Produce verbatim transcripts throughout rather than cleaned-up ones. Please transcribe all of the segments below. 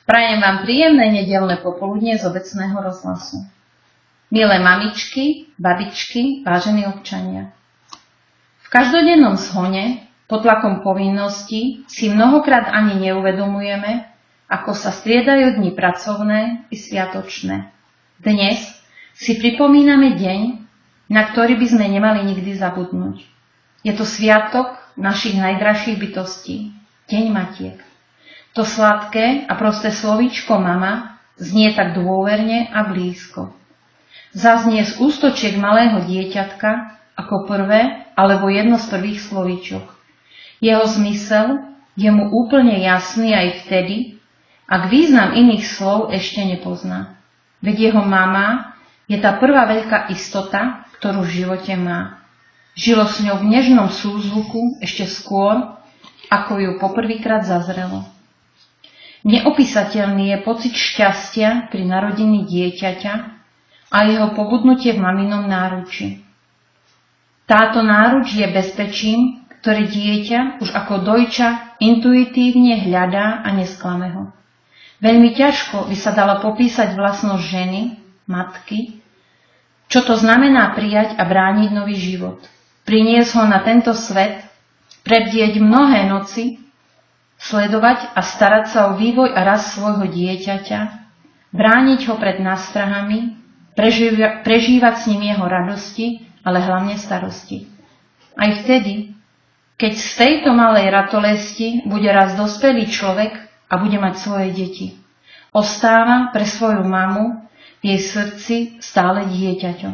Prajem vám príjemné nedeľné popoludnie z obecného rozhlasu. Milé mamičky, babičky, vážení občania. V každodennom zhone, pod tlakom povinností, si mnohokrát ani neuvedomujeme, ako sa striedajú dni pracovné i sviatočné. Dnes si pripomíname deň, na ktorý by sme nemali nikdy zabudnúť. Je to sviatok našich najdražších bytostí, Deň matiek. To sladké a prosté slovíčko mama znie tak dôverne a blízko. Zaznie z ústočiek malého dieťatka ako prvé alebo jedno z prvých slovíčok. Jeho zmysel je mu úplne jasný aj vtedy, ak význam iných slov ešte nepozná. Veď jeho mama je tá prvá veľká istota, ktorú v živote má. Žilo s ňou v nežnom súzvuku ešte skôr, ako ju poprvýkrát zazrelo. Neopísateľný je pocit šťastia pri narodení dieťaťa a jeho pobudnutie v maminom náruči. Táto náruč je bezpečím, ktoré dieťa už ako dojča intuitívne hľadá a nesklame ho. Veľmi ťažko by sa dala popísať vlastnosť ženy, matky, čo to znamená prijať a brániť nový život. Priniesť ho na tento svet, prebdieť mnohé noci, sledovať a starať sa o vývoj a rast svojho dieťaťa, brániť ho pred nástrahami, prežíva, prežívať s ním jeho radosti, ale hlavne starosti. Aj vtedy, keď z tejto malej ratolesti bude raz dospelý človek a bude mať svoje deti, ostáva pre svoju mamu v jej srdci stále dieťaťom.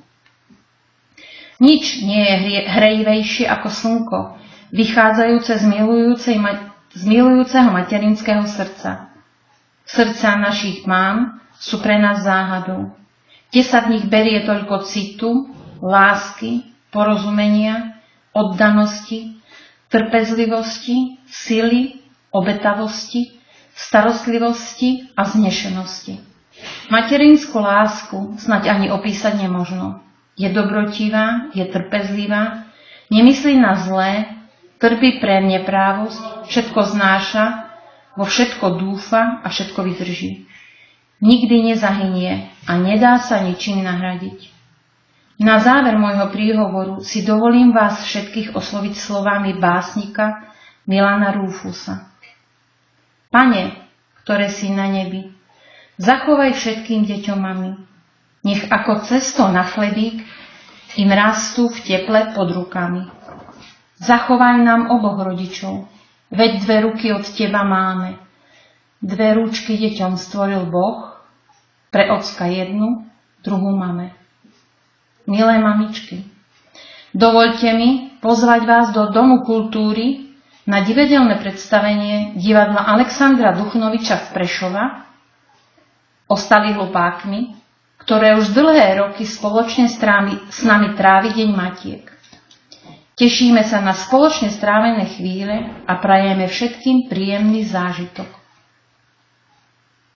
Nič nie je hrejivejšie ako slnko, vychádzajúce z milujúcej ma- z milujúceho materinského srdca. Srdcia našich mám sú pre nás záhadou. Kde sa v nich berie toľko citu, lásky, porozumenia, oddanosti, trpezlivosti, sily, obetavosti, starostlivosti a vznešenosti. Materinskú lásku snáď ani opísať nemožno. Je dobrotivá, je trpezlivá, nemyslí na zlé, trpí pre neprávosť, všetko znáša, vo všetko dúfa a všetko vydrží. Nikdy nezahynie a nedá sa ničím nahradiť. Na záver môjho príhovoru si dovolím vás všetkých osloviť slovami básnika Milana Rúfusa. Pane, ktoré si na nebi, zachovaj všetkým deťom mami. Nech ako cesto na chlebík im rastú v teple pod rukami. Zachovaj nám oboch rodičov, veď dve ruky od teba máme. Dve rúčky deťom stvoril Boh, pre ocka jednu, druhú máme. Milé mamičky, dovoľte mi pozvať vás do Domu kultúry na divadelné predstavenie divadla Alexandra Duchnoviča z Prešova Ostali hlupákmi, ktoré už dlhé roky spoločne s nami trávi Deň matiek. Tešíme sa na spoločne strávené chvíle a prajeme všetkým príjemný zážitok.